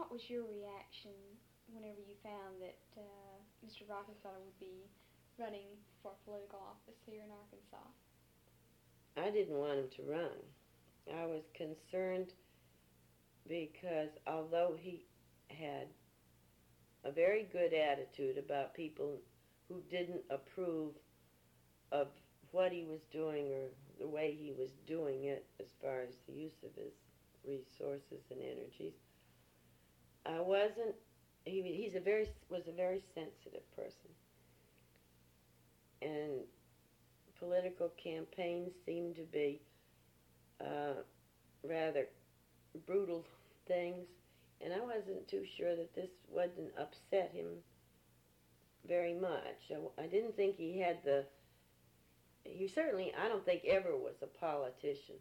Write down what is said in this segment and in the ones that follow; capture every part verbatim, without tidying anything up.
what was your reaction whenever you found that uh, Mister Rockefeller would be running for political office here in Arkansas? I didn't want him to run. I was concerned because although he had a very good attitude about people who didn't approve of what he was doing or the way he was doing it as far as the use of his resources and energies, I wasn't. He he's a very was a very sensitive person, and political campaigns seemed to be uh, rather brutal things, and I wasn't too sure that this wouldn't upset him very much. I, I didn't think he had the. He certainly, I don't think, ever was a politician.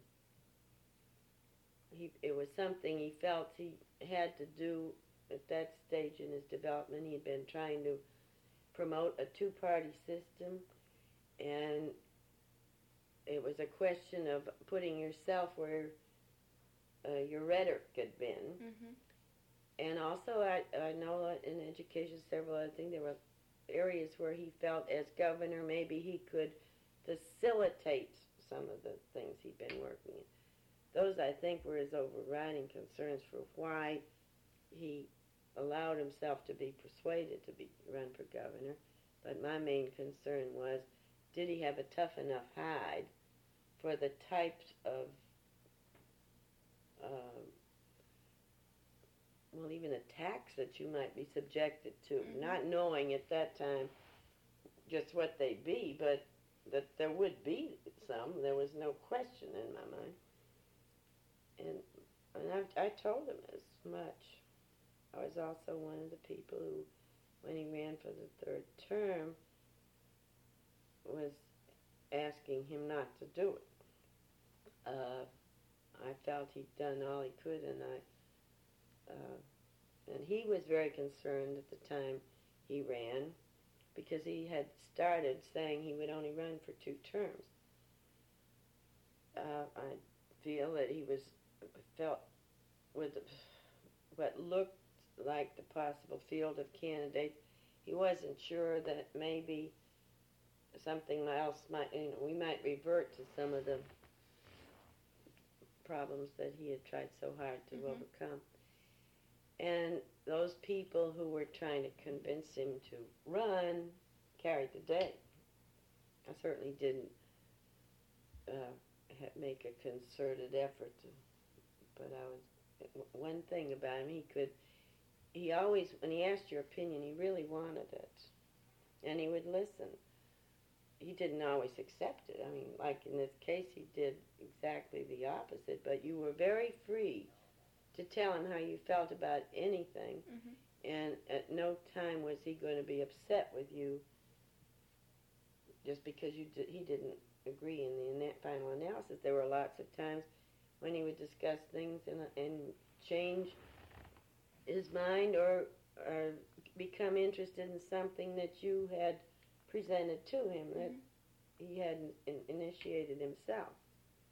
He, it was something he felt he had to do at that stage in his development. He had been trying to promote a two-party system, and it was a question of putting yourself where uh, your rhetoric had been. Mm-hmm. And also, I, I know in education, several other things, there were areas where he felt as governor maybe he could facilitate some of the things he'd been working in. Those, I think, were his overriding concerns for why he allowed himself to be persuaded to be run for governor. But my main concern was, did he have a tough enough hide for the types of, uh, well, even attacks that you might be subjected to, mm-hmm. not knowing at that time just what they'd be, but that there would be some. There was no question in my mind. And, and I, I told him as much. I was also one of the people who, when he ran for the third term, was asking him not to do it. Uh, I felt he'd done all he could, and I, uh, and he was very concerned at the time he ran, because he had started saying he would only run for two terms. Uh, I feel that he was felt with what looked like the possible field of candidates. He wasn't sure that maybe something else might, you know, we might revert to some of the problems that he had tried so hard to mm-hmm. overcome. And those people who were trying to convince him to run carried the day. I certainly didn't uh, make a concerted effort to, but I was, one thing about him, he could, he always, when he asked your opinion, he really wanted it. And he would listen. He didn't always accept it. I mean, like in this case, he did exactly the opposite, but you were very free to tell him how you felt about anything, mm-hmm. and at no time was he going to be upset with you just because you did, he didn't agree in the ana- final analysis. There were lots of times when he would discuss things and, and change his mind or, or become interested in something that you had presented to him, mm-hmm. that he hadn't in, initiated himself.